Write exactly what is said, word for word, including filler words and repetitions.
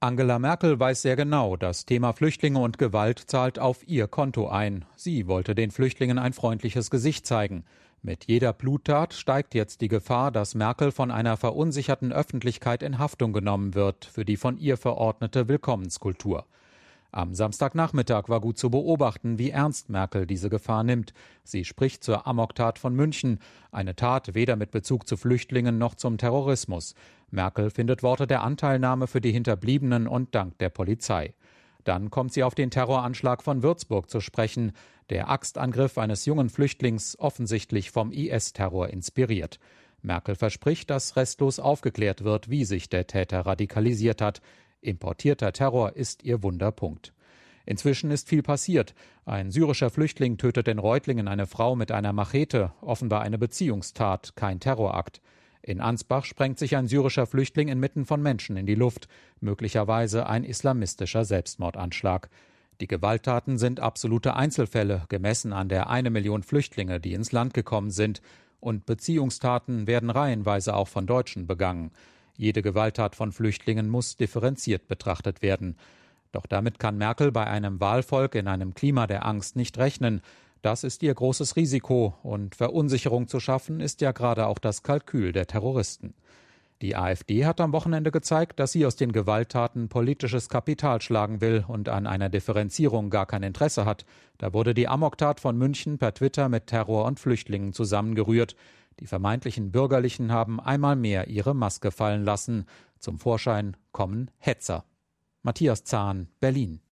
Angela Merkel weiß sehr genau, das Thema Flüchtlinge und Gewalt zahlt auf ihr Konto ein. Sie wollte den Flüchtlingen ein freundliches Gesicht zeigen. Mit jeder Bluttat steigt jetzt die Gefahr, dass Merkel von einer verunsicherten Öffentlichkeit in Haftung genommen wird für die von ihr verordnete Willkommenskultur. Am Samstagnachmittag war gut zu beobachten, wie ernst Merkel diese Gefahr nimmt. Sie spricht zur Amoktat von München, eine Tat weder mit Bezug zu Flüchtlingen noch zum Terrorismus. Merkel findet Worte der Anteilnahme für die Hinterbliebenen und dankt der Polizei. Dann kommt sie auf den Terroranschlag von Würzburg zu sprechen, der Axtangriff eines jungen Flüchtlings offensichtlich vom I S-Terror inspiriert. Merkel verspricht, dass restlos aufgeklärt wird, wie sich der Täter radikalisiert hat. Importierter Terror ist ihr Wunderpunkt. Inzwischen ist viel passiert. Ein syrischer Flüchtling tötet in Reutlingen eine Frau mit einer Machete, offenbar eine Beziehungstat, kein Terrorakt. In Ansbach sprengt sich ein syrischer Flüchtling inmitten von Menschen in die Luft, möglicherweise ein islamistischer Selbstmordanschlag. Die Gewalttaten sind absolute Einzelfälle, gemessen an der eine Million Flüchtlinge, die ins Land gekommen sind. Und Beziehungstaten werden reihenweise auch von Deutschen begangen. Jede Gewalttat von Flüchtlingen muss differenziert betrachtet werden. Doch damit kann Merkel bei einem Wahlvolk in einem Klima der Angst nicht rechnen. Das ist ihr großes Risiko, und Verunsicherung zu schaffen ist ja gerade auch das Kalkül der Terroristen. Die AfD hat am Wochenende gezeigt, dass sie aus den Gewalttaten politisches Kapital schlagen will und an einer Differenzierung gar kein Interesse hat. Da wurde die Amoktat von München per Twitter mit Terror und Flüchtlingen zusammengerührt. Die vermeintlichen Bürgerlichen haben einmal mehr ihre Maske fallen lassen. Zum Vorschein kommen Hetzer. Matthias Zahn, Berlin.